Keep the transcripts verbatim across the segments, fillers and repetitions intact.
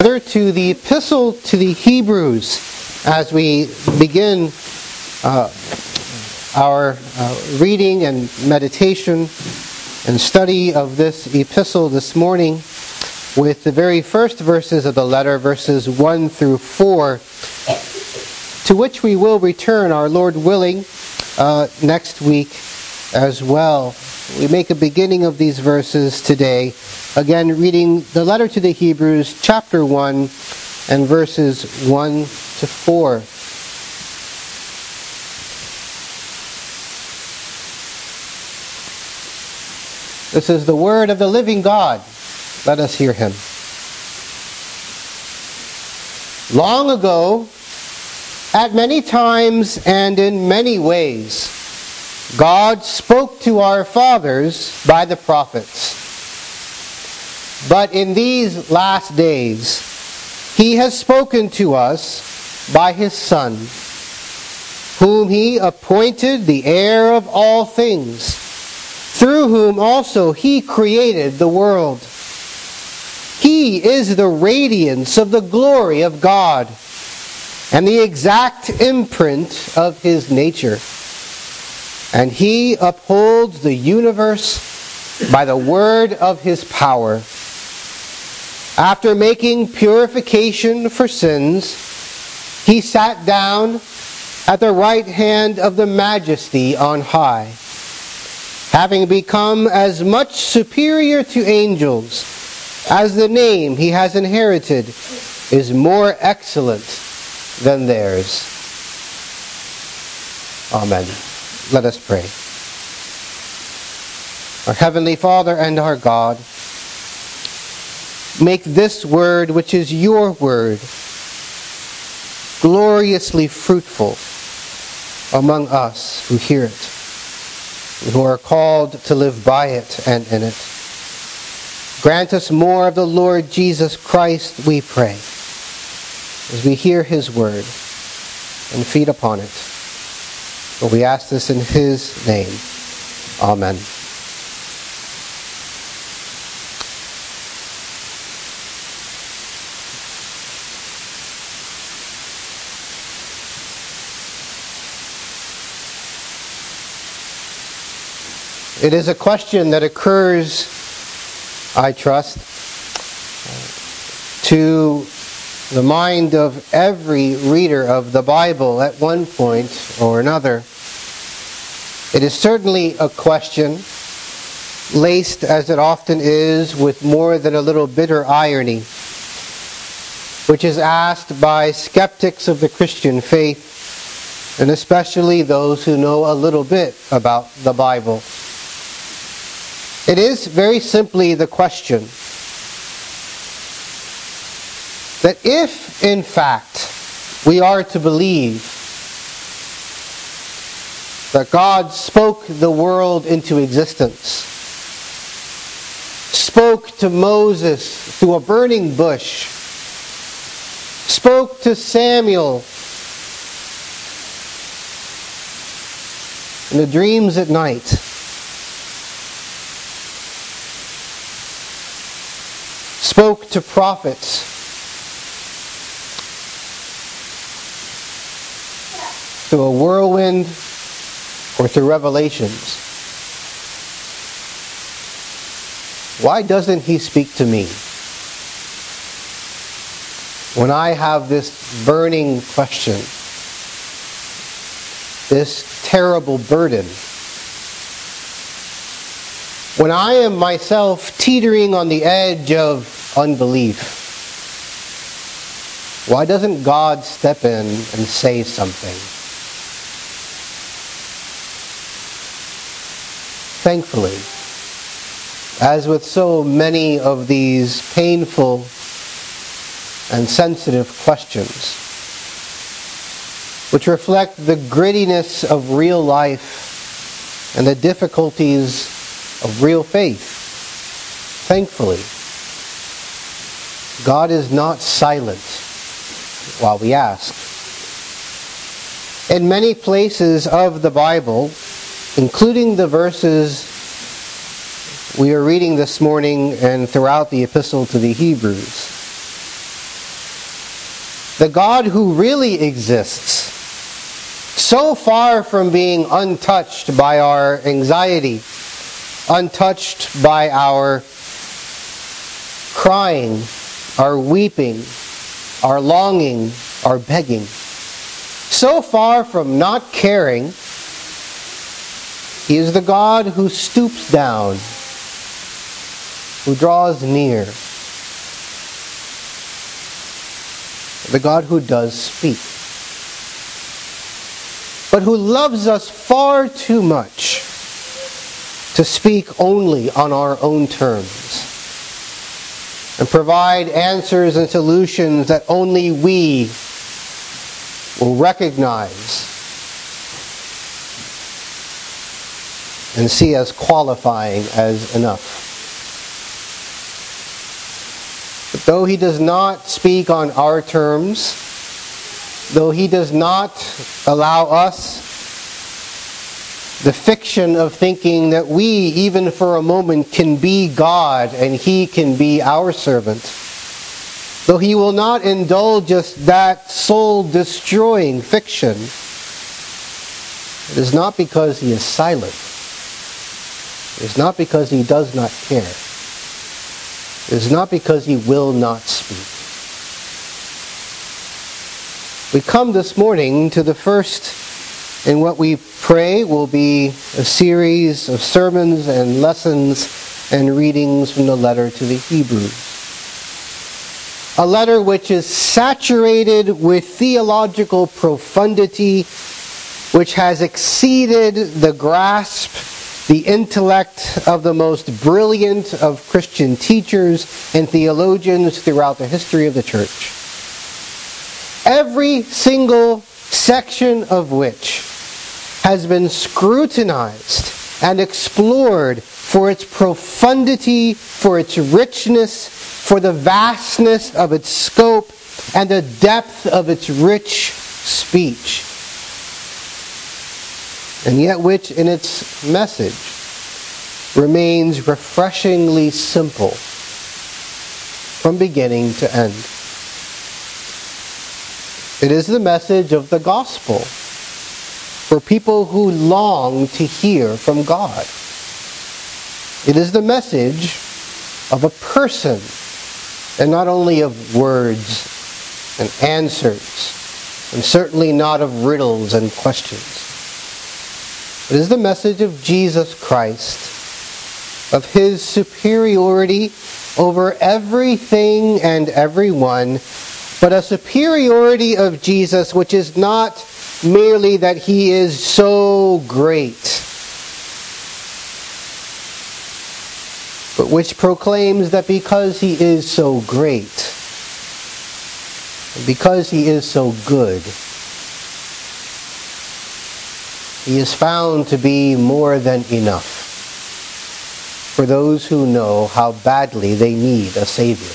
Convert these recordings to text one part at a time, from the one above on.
To the Epistle to the Hebrews, as we begin uh, our uh, reading and meditation and study of this epistle this morning with the very first verses of the letter, verses one through four, to which we will return, our Lord willing, uh, next week as well. We make a beginning of these verses today, again reading the letter to the Hebrews, chapter one, and verses one to four. This is the word of the living God. Let us hear him. Long ago, at many times and in many ways, God spoke to our fathers by the prophets. But in these last days, He has spoken to us by His Son, whom He appointed the heir of all things, through whom also He created the world. He is the radiance of the glory of God, and the exact imprint of His nature. And He upholds the universe by the word of His power. After making purification for sins, He sat down at the right hand of the Majesty on high, having become as much superior to angels as the name He has inherited is more excellent than theirs. Amen. Let us pray. Our Heavenly Father and our God, make this word, which is your word, gloriously fruitful among us who hear it, who are called to live by it and in it. Grant us more of the Lord Jesus Christ, we pray, as we hear His word and feed upon it. For we ask this in His name. Amen. It is a question that occurs, I trust, to the mind of every reader of the Bible at one point or another. It is certainly a question laced, as it often is, with more than a little bitter irony, which is asked by skeptics of the Christian faith, and especially those who know a little bit about the Bible. It is very simply the question that if, in fact, we are to believe that God spoke the world into existence, spoke to Moses through a burning bush, spoke to Samuel in the dreams at night, spoke to prophets, through a whirlwind or through revelations, why doesn't He speak to me? When I have this burning question, this terrible burden, when I am myself teetering on the edge of unbelief, why doesn't God step in and say something? Thankfully, as with so many of these painful and sensitive questions, which reflect the grittiness of real life and the difficulties of real faith, thankfully, God is not silent while we ask. In many places of the Bible, including the verses we are reading this morning and throughout the Epistle to the Hebrews, the God who really exists, so far from being untouched by our anxiety, untouched by our crying, our weeping, our longing, our begging, so far from not caring, He is the God who stoops down, who draws near, the God who does speak, but who loves us far too much to speak only on our own terms and provide answers and solutions that only we will recognize and see as qualifying as enough. But though He does not speak on our terms, though He does not allow us the fiction of thinking that we, even for a moment, can be God and He can be our servant, though He will not indulge us that soul-destroying fiction, it is not because He is silent. It is not because He does not care. It is not because He will not speak. We come this morning to the first in what we pray will be a series of sermons and lessons and readings from the letter to the Hebrews. A letter which is saturated with theological profundity, which has exceeded the grasp, the intellect of the most brilliant of Christian teachers and theologians throughout the history of the church. Every single section of which has been scrutinized and explored for its profundity, for its richness, for the vastness of its scope, and the depth of its rich speech. And yet which in its message remains refreshingly simple from beginning to end. It is the message of the gospel for people who long to hear from God. It is the message of a person, and not only of words and answers, and certainly not of riddles and questions. It is the message of Jesus Christ, of His superiority over everything and everyone, but a superiority of Jesus which is not merely that He is so great, but which proclaims that because He is so great, and because He is so good, He is found to be more than enough for those who know how badly they need a Savior.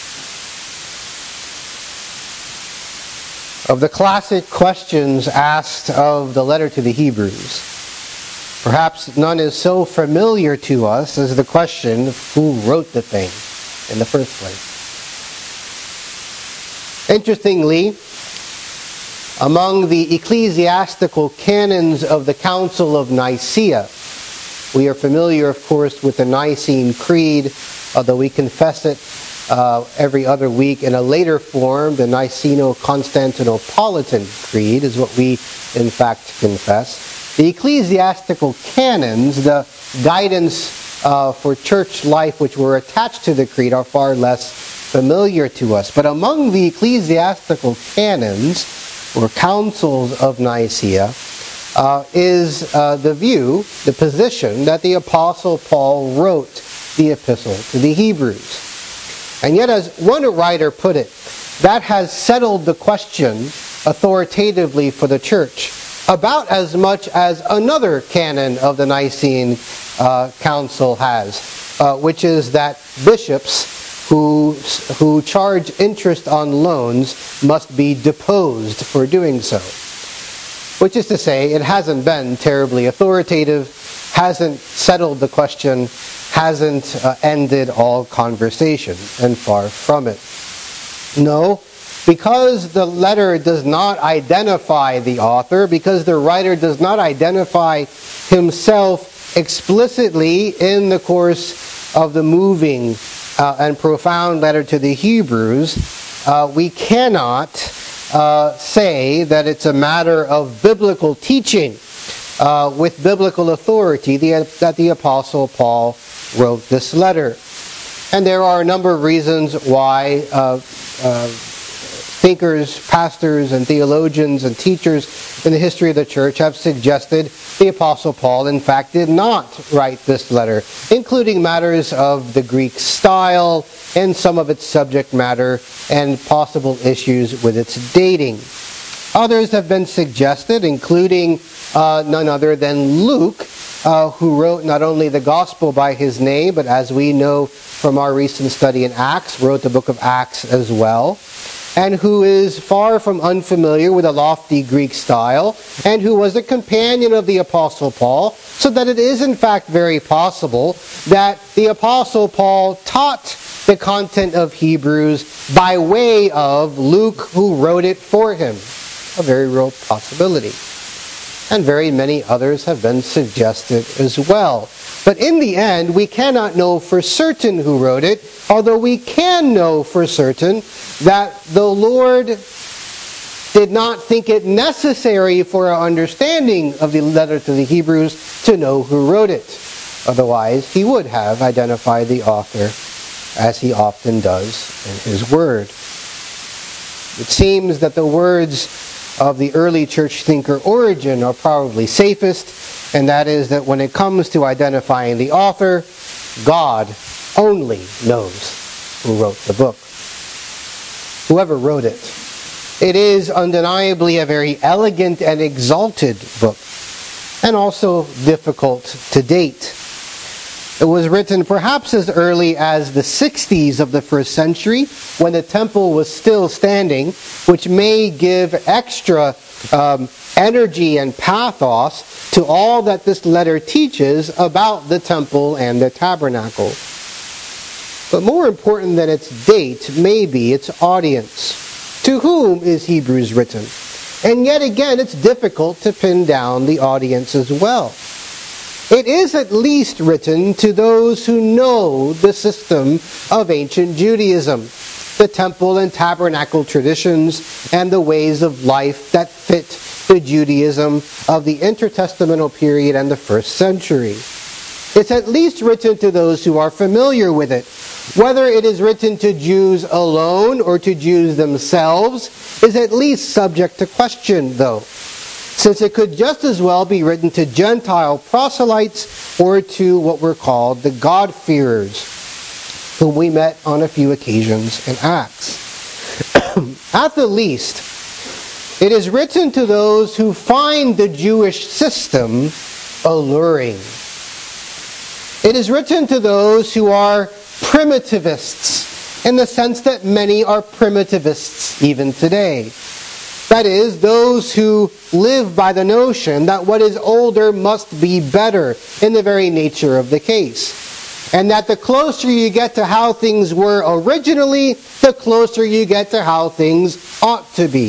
Of the classic questions asked of the letter to the Hebrews, perhaps none is so familiar to us as the question of who wrote the thing in the first place. Interestingly, among the ecclesiastical canons of the Council of Nicaea, we are familiar, of course, with the Nicene Creed, although we confess it uh, every other week in a later form. The Niceno-Constantinopolitan Creed is what we, in fact, confess. The ecclesiastical canons, the guidance uh, for church life which were attached to the Creed, are far less familiar to us. But among the ecclesiastical canons, or councils of Nicaea, uh, is uh, the view, the position, that the Apostle Paul wrote the epistle to the Hebrews. And yet, as one writer put it, that has settled the question authoritatively for the church about as much as another canon of the Nicene uh, Council has, uh, which is that bishops who who charge interest on loans must be deposed for doing so. Which is to say, it hasn't been terribly authoritative, hasn't settled the question, hasn't uh, ended all conversation, and far from it. No, because the letter does not identify the author, because the writer does not identify himself explicitly in the course of the moving uh, and profound letter to the Hebrews, uh, we cannot uh, say that it's a matter of biblical teaching uh, with biblical authority the, that the Apostle Paul wrote this letter. And there are a number of reasons why uh, uh, thinkers, pastors, and theologians and teachers in the history of the church have suggested the Apostle Paul, in fact, did not write this letter, including matters of the Greek style and some of its subject matter and possible issues with its dating. Others have been suggested, including uh, none other than Luke, uh, who wrote not only the Gospel by his name, but as we know from our recent study in Acts, wrote the book of Acts as well, and who is far from unfamiliar with a lofty Greek style, and who was a companion of the Apostle Paul, so that it is in fact very possible that the Apostle Paul taught the content of Hebrews by way of Luke, who wrote it for him. A very real possibility. And very many others have been suggested as well. But in the end, we cannot know for certain who wrote it, although we can know for certain that the Lord did not think it necessary for our understanding of the letter to the Hebrews to know who wrote it. Otherwise, he would have identified the author, as he often does in his word. It seems that the words of the early church thinker Origen are probably safest, and that is that when it comes to identifying the author, God only knows who wrote the book. Whoever wrote it. It is undeniably a very elegant and exalted book, and also difficult to date. It was written perhaps as early as the sixties of the first century, when the temple was still standing, which may give extra um, energy and pathos to all that this letter teaches about the temple and the tabernacle. But more important than its date may be its audience. To whom is Hebrews written? And yet again, it's difficult to pin down the audience as well. It is at least written to those who know the system of ancient Judaism, the temple and tabernacle traditions, and the ways of life that fit the Judaism of the intertestamental period and the first century. It's at least written to those who are familiar with it. Whether it is written to Jews alone or to Jews themselves is at least subject to question, though, since it could just as well be written to Gentile proselytes or to what were called the God-fearers, whom we met on a few occasions in Acts. At the least, it is written to those who find the Jewish system alluring. It is written to those who are primitivists, in the sense that many are primitivists even today. That is, those who live by the notion that what is older must be better in the very nature of the case. And that the closer you get to how things were originally, the closer you get to how things ought to be.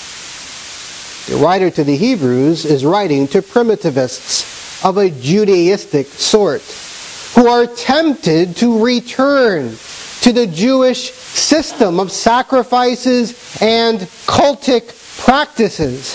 The writer to the Hebrews is writing to primitivists of a Judaistic sort, who are tempted to return to the Jewish system of sacrifices and cultic practices,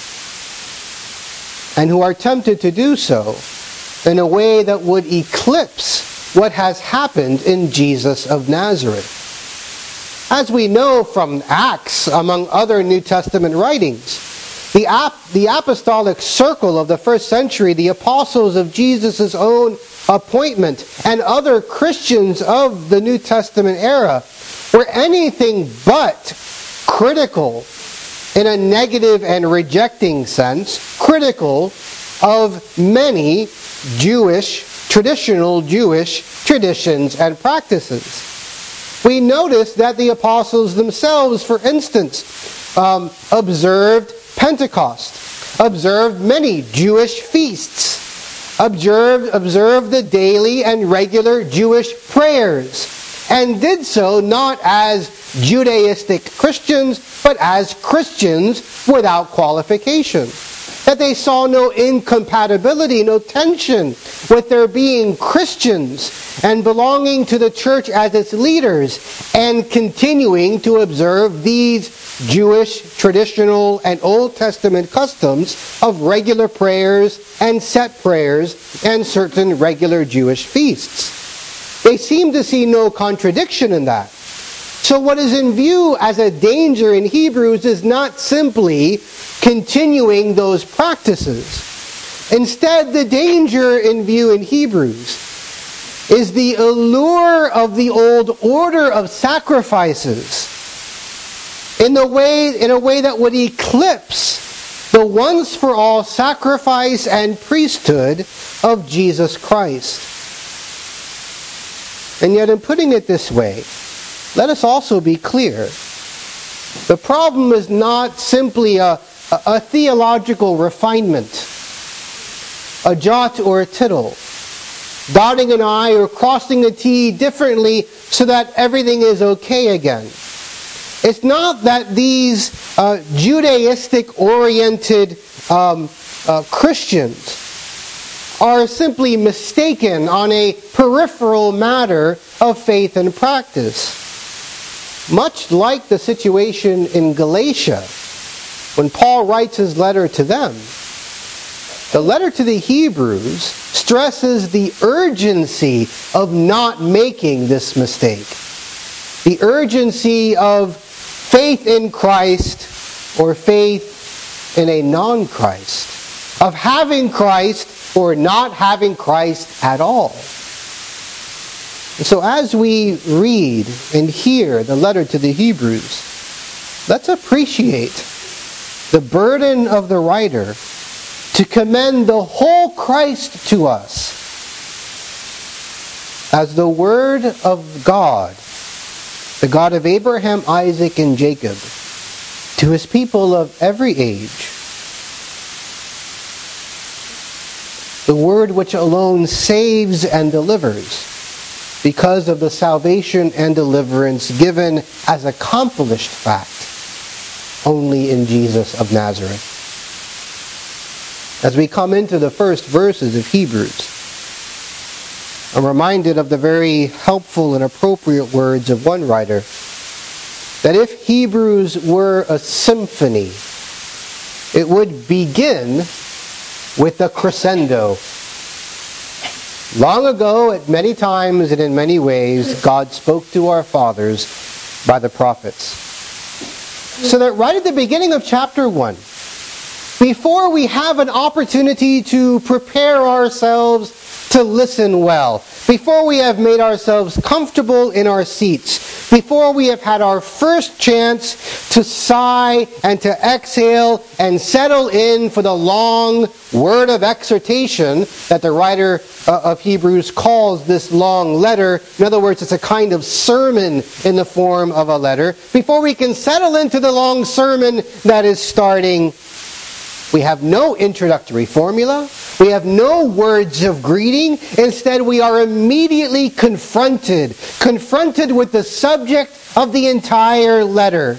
and who are tempted to do so in a way that would eclipse what has happened in Jesus of Nazareth. As we know from Acts, among other New Testament writings, the, ap- the apostolic circle of the first century, the apostles of Jesus' own appointment, and other Christians of the New Testament era were anything but critical, in a negative and rejecting sense, critical of many Jewish, traditional Jewish traditions and practices. We notice that the apostles themselves, for instance, um, observed Pentecost, observed many Jewish feasts, observed, observed the daily and regular Jewish prayers, and did so not as Judaistic Christians, but as Christians without qualification. That they saw no incompatibility, no tension with their being Christians and belonging to the church as its leaders and continuing to observe these Jewish traditional and Old Testament customs of regular prayers and set prayers and certain regular Jewish feasts. They seem to see no contradiction in that. So what is in view as a danger in Hebrews is not simply continuing those practices. Instead, the danger in view in Hebrews is the allure of the old order of sacrifices in the way in a way that would eclipse the once for all sacrifice and priesthood of Jesus Christ. And yet, in putting it this way, let us also be clear. The problem is not simply a, a, a theological refinement, a jot or a tittle, dotting an I or crossing a T differently so that everything is okay again. It's not that these uh, Judaistic-oriented um, uh, Christians are simply mistaken on a peripheral matter of faith and practice. Much like the situation in Galatia, when Paul writes his letter to them, the letter to the Hebrews stresses the urgency of not making this mistake. The urgency of faith in Christ or faith in a non-Christ. Of having Christ or not having Christ at all. And so as we read and hear the letter to the Hebrews, let's appreciate the burden of the writer to commend the whole Christ to us as the Word of God, the God of Abraham, Isaac, and Jacob, to His people of every age. The Word which alone saves and delivers because of the salvation and deliverance given as accomplished fact only in Jesus of Nazareth. As we come into the first verses of Hebrews, I'm reminded of the very helpful and appropriate words of one writer, that if Hebrews were a symphony, it would begin with the crescendo. Long ago, at many times and in many ways, God spoke to our fathers by the prophets. So that right at the beginning of chapter one, before we have an opportunity to prepare ourselves to listen well, before we have made ourselves comfortable in our seats, before we have had our first chance to sigh and to exhale and settle in for the long word of exhortation that the writer uh, of Hebrews calls this long letter. In other words, it's a kind of sermon in the form of a letter. Before we can settle into the long sermon that is starting, we have no introductory formula. We have no words of greeting. Instead, we are immediately confronted, confronted with the subject of the entire letter.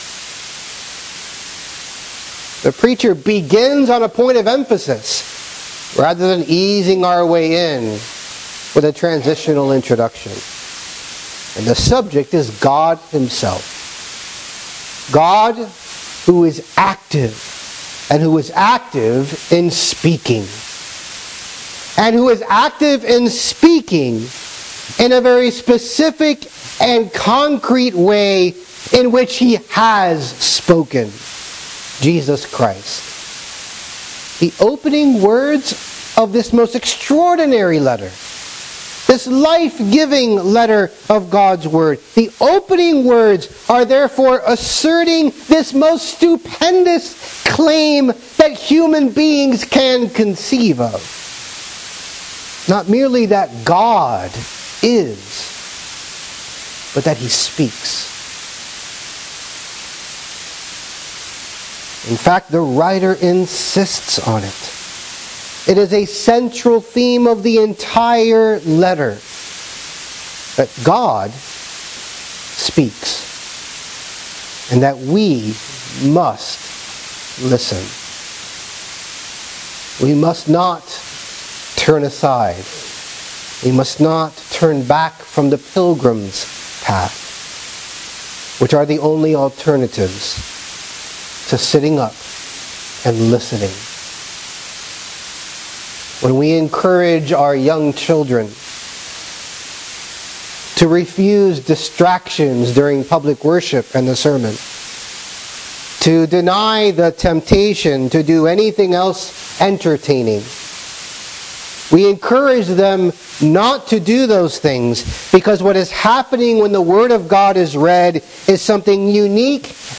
The preacher begins on a point of emphasis, rather than easing our way in with a transitional introduction. And the subject is God Himself. God who is active, and who is active in speaking. And who is active in speaking in a very specific and concrete way in which He has spoken. Jesus Christ. The opening words of this most extraordinary letter, this life-giving letter of God's Word, the opening words are therefore asserting this most stupendous claim that human beings can conceive of. Not merely that God is, but that He speaks. In fact, the writer insists on it. It is a central theme of the entire letter that God speaks. and that we must listen. We must not turn aside. We must not turn back from the pilgrim's path, which are the only alternatives to sitting up and listening. When we encourage our young children to refuse distractions during public worship and the sermon, to deny the temptation to do anything else entertaining, we encourage them not to do those things, because what is happening when the Word of God is read is something unique